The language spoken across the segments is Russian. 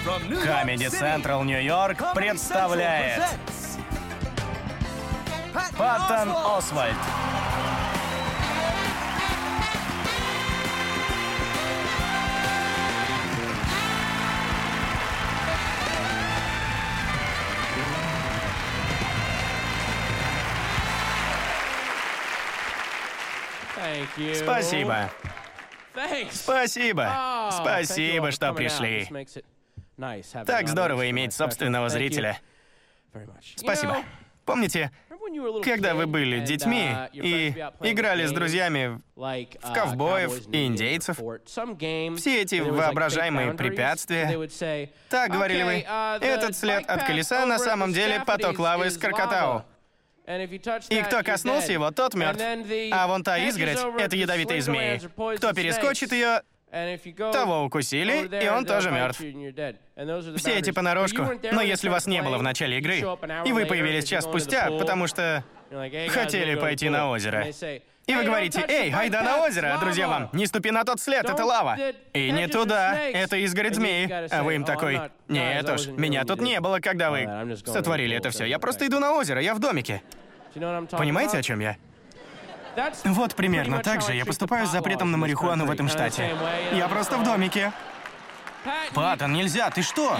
Comedy Central Нью-Йорк представляет Паттон Освальд. Спасибо. Спасибо. Спасибо, что пришли. Так здорово иметь собственного зрителя. Спасибо. Помните, когда вы были детьми и играли с друзьями в ковбоев и индейцев, все эти воображаемые препятствия, так говорили вы, этот след от колеса на самом деле поток лавы из Крокотау. И кто коснулся его, тот мертв. А вон та изгородь — это ядовитые змеи. Кто перескочит ее, того укусили, и он тоже мертв. Все эти понарошку. Но если вас не было в начале игры, и вы появились час спустя, потому что хотели пойти на озеро, и вы говорите: «Эй, айда на озеро!» А друзья вам: «Не ступи на тот след, это лава!» И не туда, это изгородь змеи. А вы им такой: «Нет уж, меня тут не было, когда вы сотворили это все. Я просто иду на озеро, я в домике». Понимаете, о чем я? Вот примерно так же я поступаю с запретом на марихуану в этом штате. Я просто в домике. Паттон, нельзя, ты что?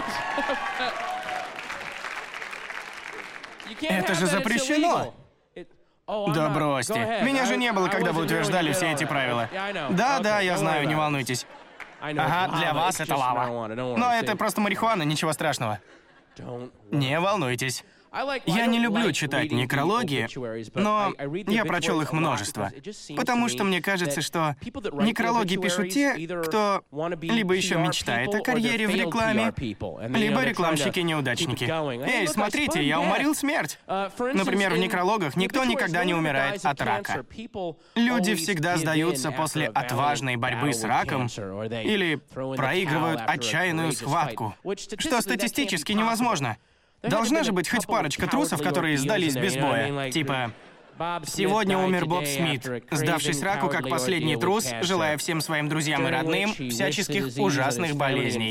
Это же запрещено! Да бросьте. Меня же не было, когда вы утверждали все эти правила. Да, я знаю, не волнуйтесь. Ага, для вас это лава. Но это просто марихуана, ничего страшного. Не волнуйтесь. Я не люблю читать некрологи, но я прочел их множество. Потому что мне кажется, что некрологи пишут те, кто либо еще мечтает о карьере в рекламе, либо рекламщики-неудачники. Эй, смотрите, я уморил смерть. Например, в некрологах никто никогда не умирает от рака. Люди всегда сдаются после отважной борьбы с раком или проигрывают отчаянную схватку, что статистически невозможно. Должна же быть хоть парочка трусов, которые сдались без боя. Типа: «Сегодня умер Боб Смит, сдавшись раку как последний трус, желая всем своим друзьям и родным всяческих ужасных болезней».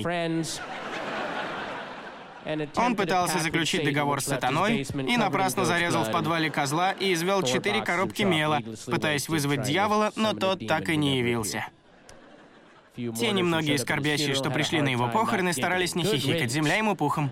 Он пытался заключить договор с сатаной и напрасно зарезал в подвале козла и извел 4 коробки мела, пытаясь вызвать дьявола, но тот так и не явился. Те немногие скорбящие, что пришли на его похороны, старались не хихикать, земля ему пухом.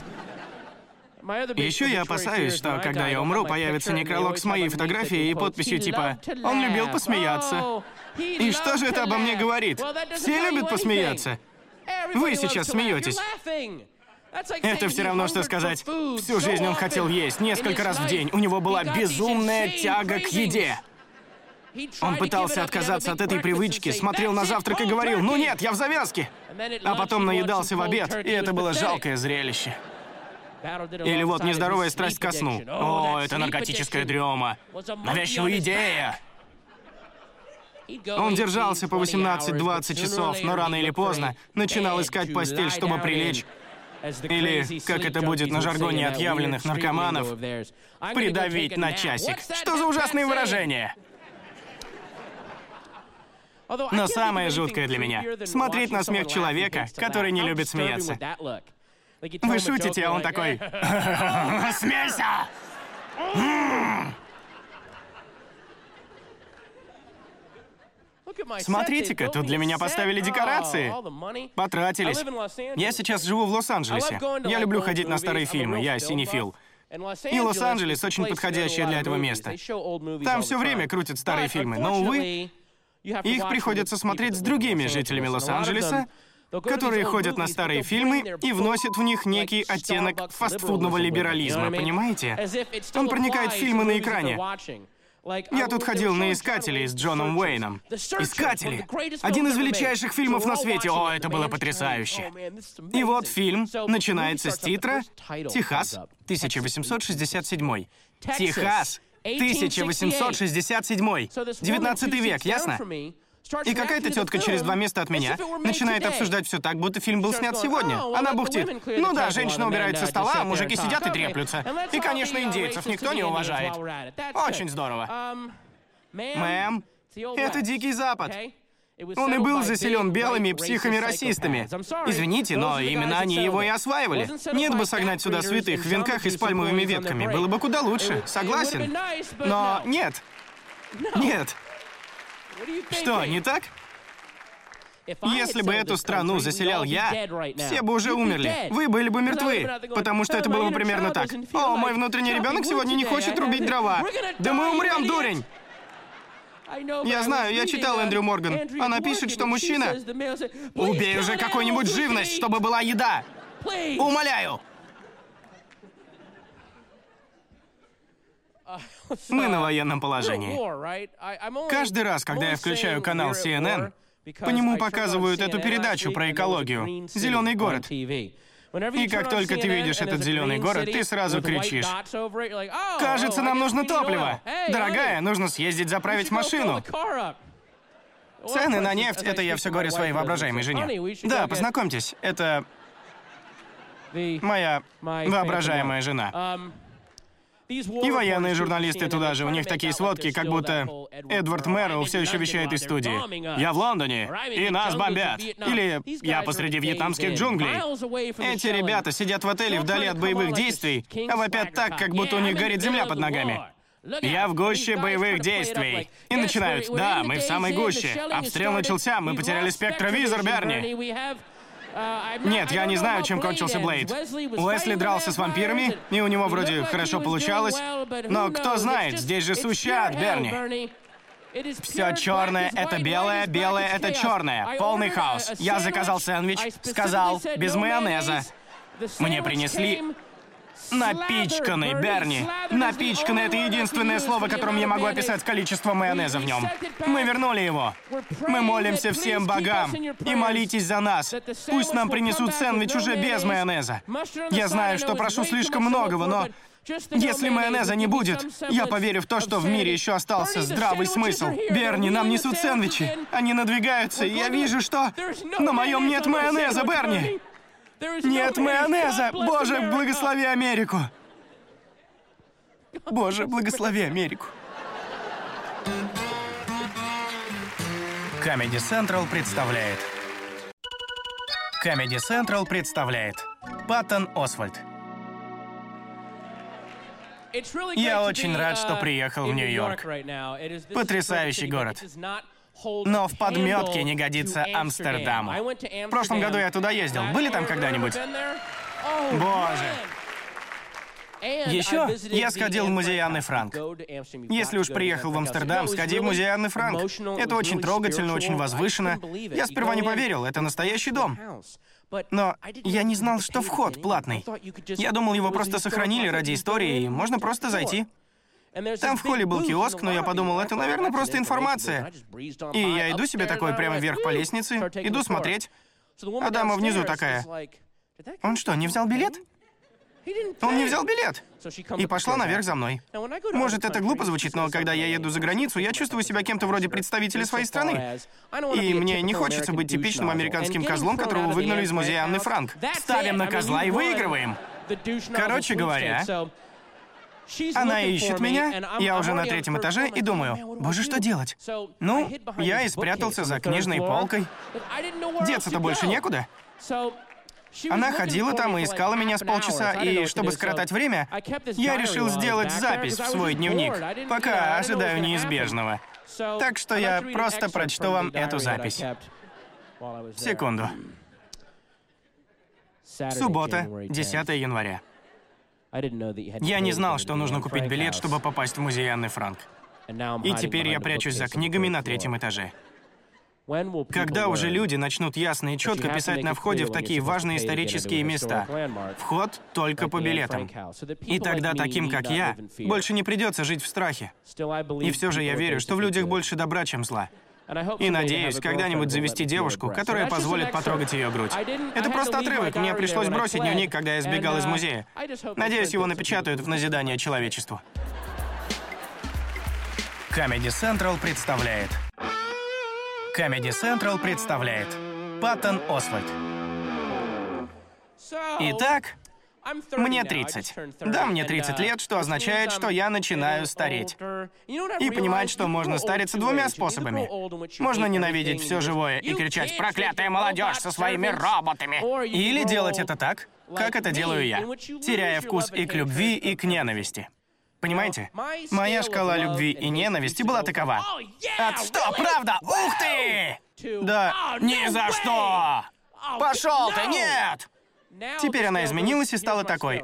Еще я опасаюсь, что когда я умру, появится некролог с моей фотографией и подписью типа «Он любил посмеяться». И что же это обо мне говорит? Все любят посмеяться. Вы сейчас смеетесь. Это все равно, что сказать: всю жизнь он хотел есть, несколько раз в день. У него была безумная тяга к еде. Он пытался отказаться от этой привычки, смотрел на завтрак и говорил: «Ну нет, я в завязке». А потом наедался в обед, и это было жалкое зрелище. Или вот нездоровая страсть ко сну. О, это наркотическая дрема. Навязчивая идея. Он держался по 18-20 часов, но рано или поздно начинал искать постель, чтобы прилечь. Или, как это будет на жаргоне отъявленных наркоманов, придавить на часик. Что за ужасные выражения? Но самое жуткое для меня — смотреть на смех человека, который не любит смеяться. Вы шутите, а он такой: «Смейся!» Смотрите-ка, тут для меня поставили декорации. Потратились. Я сейчас живу в Лос-Анджелесе. Я люблю ходить на старые фильмы, я синефил. И Лос-Анджелес очень подходящее для этого место. Там все время крутят старые фильмы, но, увы, их приходится смотреть с другими жителями Лос-Анджелеса, которые ходят на старые фильмы и вносят в них некий оттенок фастфудного либерализма, понимаете? Он проникает в фильмы на экране. Я тут ходил на «Искатели» с Джоном Уэйном. «Искатели» — один из величайших фильмов на свете. О, это было потрясающе. И вот фильм начинается с титра «Техас, 1867». Техас, 1867. 19 век, ясно? И какая-то тетка через 2 места от меня начинает обсуждать все так, будто фильм был снят сегодня. Она бухтит: «Ну да, женщина убирает со стола, а мужики сидят и треплются. И, конечно, индейцев никто не уважает». Очень здорово. Мэм, это Дикий Запад. Он и был заселен белыми психами-расистами. Извините, но именно они его и осваивали. Нет бы согнать сюда святых в венках и с пальмовыми ветками. Было бы куда лучше, согласен. Но нет. Нет. Что, не так? Если бы эту страну заселял я, все бы уже умерли. Вы были бы мертвы. Потому что это было бы примерно так. О, мой внутренний ребенок сегодня не хочет рубить дрова. Да мы умрем, дурень! Я знаю, я читал Эндрю Морган. Она пишет, что мужчина... Убей уже какую-нибудь живность, чтобы была еда! Умоляю! Мы на военном положении. Каждый раз, когда я включаю канал CNN, по нему показывают эту передачу про экологию «Зеленый город». И как только ты видишь этот зеленый город, ты сразу кричишь: «Кажется, нам нужно топливо! Дорогая, нужно съездить заправить машину!» Цены на нефть — это я все говорю своей воображаемой жене. Да, познакомьтесь, это моя воображаемая жена. И военные журналисты туда же, у них такие сводки, как будто Эдвард Мэрроу все еще вещает из студии. «Я в Лондоне, и нас бомбят!» Или «Я посреди вьетнамских джунглей!» Эти ребята сидят в отеле вдали от боевых действий, а вопят так, как будто у них горит земля под ногами. «Я в гуще боевых действий!» И начинают: «Да, мы в самой гуще! Обстрел начался, мы потеряли спектровизор, Берни!» Нет, я не знаю, чем кончился Блейд. Уэсли дрался с вампирами, и у него вроде хорошо получалось. Но кто знает, здесь же сущий ад, Берни. Все черное — это белое, белое — это черное. Полный хаос. Я заказал сэндвич, сказал, без майонеза. Мне принесли... Напичканный, Берни. Напичканный — это единственное слово, которым я могу описать количество майонеза в нем. Мы вернули его. Мы молимся всем богам. И молитесь за нас. Пусть нам принесут сэндвич уже без майонеза. Я знаю, что прошу слишком многого, но... Если майонеза не будет, я поверю в то, что в мире еще остался здравый смысл. Берни, нам несут сэндвичи. Они надвигаются, и я вижу, что... На моем нет майонеза, Берни. Нет майонеза! Боже, благослови Америку! Боже, благослови Америку! Comedy Central представляет... Comedy Central представляет... Паттон Освальд. Я очень рад, что приехал в Нью-Йорк. Потрясающий город. Но в подметке не годится Амстердаму. В прошлом году я туда ездил. Были там когда-нибудь? Боже. Еще я сходил в музей Анны Франк. Если уж приехал в Амстердам, сходи в музей Анны Франк. Это очень трогательно, очень возвышенно. Я сперва не поверил, это настоящий дом. Но я не знал, что вход платный. Я думал, его просто сохранили ради истории, и можно просто зайти. Там в холле был киоск, но я подумал, это, наверное, просто информация. И я иду себе такой прямо вверх по лестнице, иду смотреть. А дама внизу такая: «Он что, не взял билет?» Он не взял билет. И пошла наверх за мной. Может, это глупо звучит, но когда я еду за границу, я чувствую себя кем-то вроде представителя своей страны. И мне не хочется быть типичным американским козлом, которого выгнали из музея Анны Франк. Ставим на козла и выигрываем. Короче говоря... Она ищет меня, я уже на 3-м этаже, и думаю: боже, что делать? Ну, я и спрятался за книжной полкой. Деться-то больше некуда. Она ходила там и искала меня с полчаса, и чтобы скоротать время, я решил сделать запись в свой дневник, пока ожидаю неизбежного. Так что я просто прочту вам эту запись. Секунду. Суббота, 10 января. Я не знал, что нужно купить билет, чтобы попасть в музей Анны Франк. И теперь я прячусь за книгами на 3-м этаже. Когда уже люди начнут ясно и четко писать на входе в такие важные исторические места? Вход только по билетам. И тогда таким, как я, больше не придется жить в страхе. И все же я верю, что в людях больше добра, чем зла. И надеюсь, когда-нибудь завести девушку, которая позволит потрогать ее грудь. Это просто отрывок, мне пришлось бросить дневник, когда я сбегал из музея. Надеюсь, его напечатают в назидание человечеству. Comedy Central представляет... Comedy Central представляет... Паттон Освальд. Итак, Мне 30. Да, мне 30 лет, что означает, что я начинаю стареть. И понимать, что можно стариться двумя способами. Можно ненавидеть все живое и кричать «Проклятая молодежь со своими роботами!» Или делать это так, как это делаю я, теряя вкус и к любви, и к ненависти. Понимаете? Моя шкала любви и ненависти была такова. Что, правда? Ух ты! Да, ни за что! Пошел ты, нет! Теперь она изменилась и стала такой.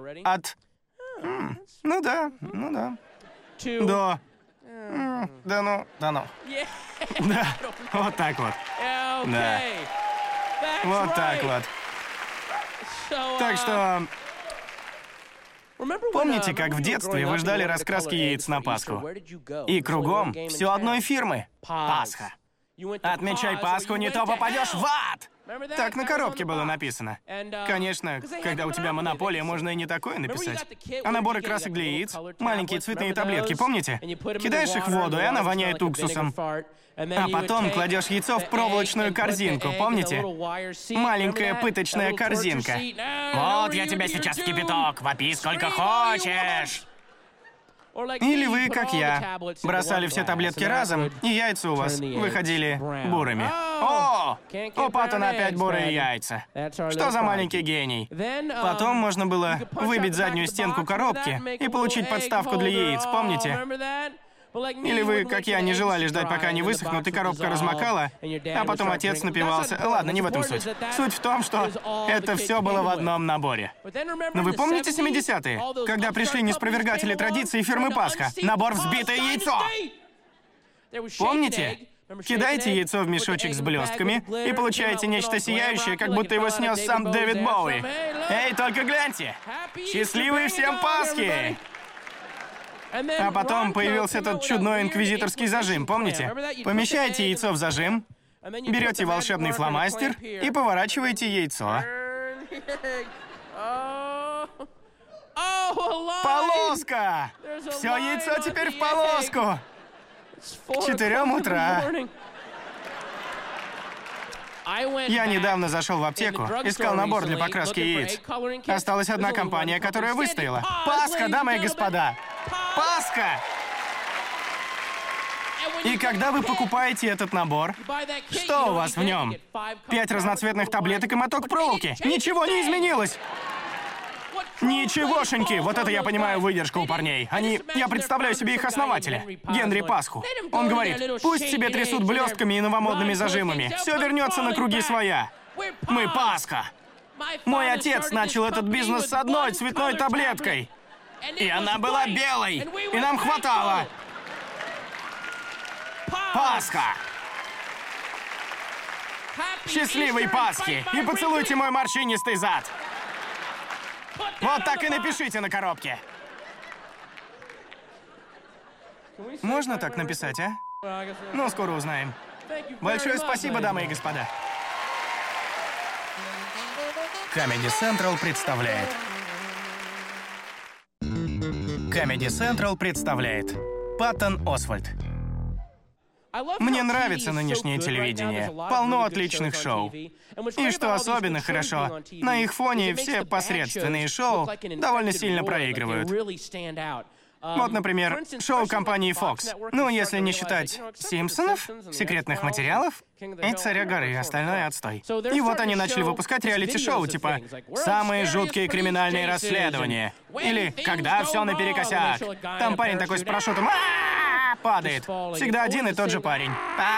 Ну да. Да. Да ну. Да, вот так вот. Да. Вот так вот. Так что... Помните, как в детстве вы ждали раскраски яиц на Пасху? И кругом все одной фирмы. Пасха. Отмечай Пасху, не то попадешь в ад! Так на коробке было написано. Конечно, когда у тебя монополия, можно и не такое написать. А наборы красок для яиц, маленькие цветные таблетки, помните? Кидаешь их в воду, и она воняет уксусом. А потом кладешь яйцо в проволочную корзинку, помните? Маленькая пыточная корзинка. Вот я тебя сейчас в кипяток, вопи сколько хочешь. Или вы, как я, бросали все таблетки разом, и яйца у вас выходили бурыми. О, у Паттона опять бурые яйца. Что за маленький гений? Потом можно было выбить заднюю стенку коробки и получить подставку для яиц, помните? Или вы, как я, не желали ждать, пока они высохнут, и коробка размокала, а потом отец напивался. Ладно, не в этом суть. Суть в том, что это все было в одном наборе. Но вы помните 70-е, когда пришли неспровергатели традиции фирмы Пасха? Набор «Взбитое яйцо». Помните? Кидаете яйцо в мешочек с блестками и получаете нечто сияющее, как будто его снес сам Дэвид Боуи. Эй, только гляньте! Счастливые всем Пасхи! А потом появился этот чудной инквизиторский зажим, помните? Помещаете яйцо в зажим, берете волшебный фломастер и поворачиваете яйцо. Полоска! Все яйцо теперь в полоску! К 4 утра. Я недавно зашел в аптеку, искал набор для покраски яиц. Осталась одна компания, которая выстояла. Пасха, дамы и господа! Пасха! И когда вы покупаете этот набор, что у вас в нем? 5 разноцветных таблеток и моток проволоки. Ничего не изменилось! Ничегошеньки! Вот это я понимаю выдержку у парней. Я представляю себе их основателя, Генри Пасху. Он говорит, пусть себе трясут блестками и новомодными зажимами. Все вернется на круги своя. Мы Пасха. Мой отец начал этот бизнес с одной цветной таблеткой. И она была белой. И нам хватало. Пасха. Счастливой Пасхи. И поцелуйте мой морщинистый зад. Вот так и напишите на коробке. Можно так написать, а? Ну, скоро узнаем. Большое спасибо, дамы и господа. Comedy Central представляет. Comedy Central представляет. Паттон Освальд. Мне нравится нынешнее телевидение. Полно отличных шоу. И что особенно хорошо, на их фоне все посредственные шоу довольно сильно проигрывают. Вот, например, шоу компании Fox. Ну, если не считать «Симпсонов», «Секретных материалов» и «Царя горы», остальное отстой. И вот они начали выпускать реалити-шоу, типа «Самые жуткие криминальные расследования» или «Когда все наперекосяк». Там парень такой с парашютом падает. Всегда один и тот же парень.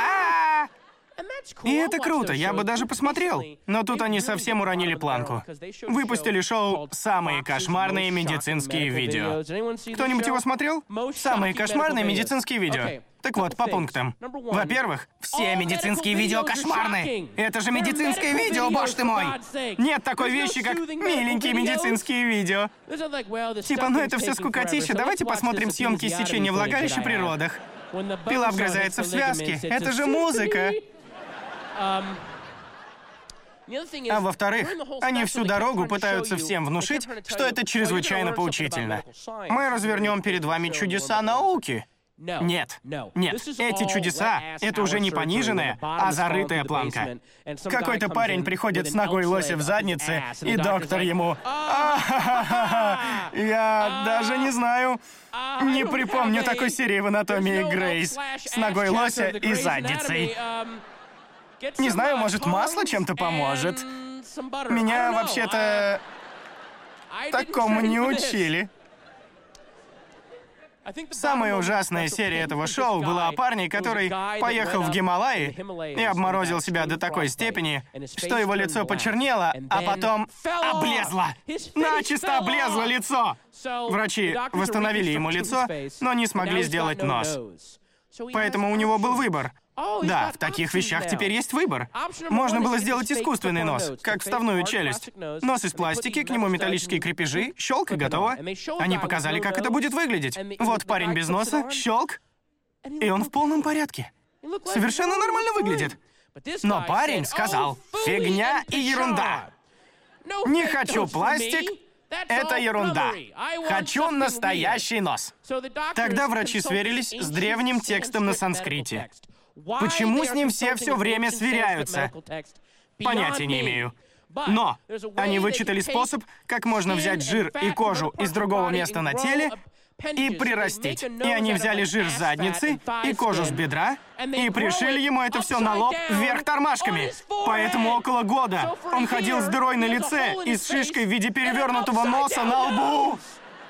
И это круто, я бы даже посмотрел. Но тут они совсем уронили планку. Выпустили шоу «Самые кошмарные медицинские видео». Кто-нибудь его смотрел? «Самые кошмарные медицинские видео». Так вот, по пунктам. Во-первых, все медицинские видео кошмарные. Это же медицинское видео, боже ты мой! Нет такой вещи, как миленькие медицинские видео. Типа, ну это все скукотища, давайте посмотрим съемки иссечения влагалища при родах. Пила вгрызается в связки. Это же музыка. А во-вторых, они всю дорогу пытаются всем внушить, что это чрезвычайно поучительно. Мы развернем перед вами чудеса науки. Нет, нет, эти чудеса — это уже не пониженная, а зарытая планка. Какой-то парень приходит с ногой лося в заднице, и доктор ему... Я даже не знаю. Не припомню такой серии в «Анатомии Грейс» с ногой лося и задницей. Не знаю, может, масло чем-то поможет? Меня вообще-то такому не учили. Самая ужасная серия этого шоу была о парне, который поехал в Гималаи и обморозил себя до такой степени, что его лицо почернело, а потом облезло. Начисто облезло лицо. Врачи восстановили ему лицо, но не смогли сделать нос. Поэтому у него был выбор. Да, в таких вещах теперь есть выбор. Можно было сделать искусственный нос, как вставную челюсть. Нос из пластики, к нему металлические крепежи, щелк и готово. Они показали, как это будет выглядеть. Вот парень без носа, щелк, и он в полном порядке. Совершенно нормально выглядит. Но парень сказал: фигня и ерунда. Не хочу пластик, это ерунда. Хочу настоящий нос. Тогда врачи сверились с древним текстом на санскрите. Почему с ним все время сверяются? Понятия не имею. Но они вычитали способ, как можно взять жир и кожу из другого места на теле и прирастить. И они взяли жир с задницы и кожу с бедра и пришили ему это все на лоб вверх тормашками. Поэтому около года он ходил с дырой на лице и с шишкой в виде перевернутого носа на лбу.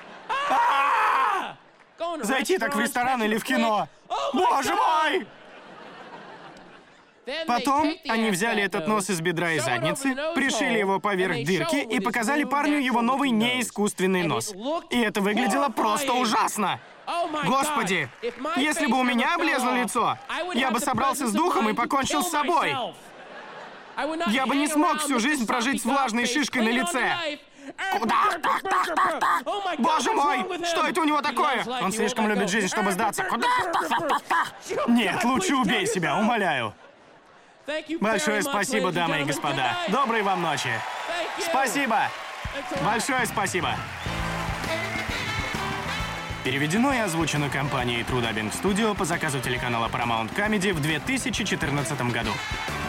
Зайти так в ресторан или в кино. Боже мой! Потом они взяли этот нос из бедра и задницы, пришили его поверх дырки и показали парню его новый неискусственный нос. И это выглядело просто ужасно. Господи, если бы у меня облезло лицо, я бы собрался с духом и покончил с собой. Я бы не смог всю жизнь прожить с влажной шишкой на лице. Куда? Боже мой, что это у него такое? Он слишком любит жизнь, чтобы сдаться. Куда? Нет, лучше убей себя, умоляю. Большое спасибо, дамы и господа. Доброй вам ночи. Спасибо. Большое спасибо. Переведено и озвучено компанией True Dubbing Studio по заказу телеканала Paramount Comedy в 2014 году.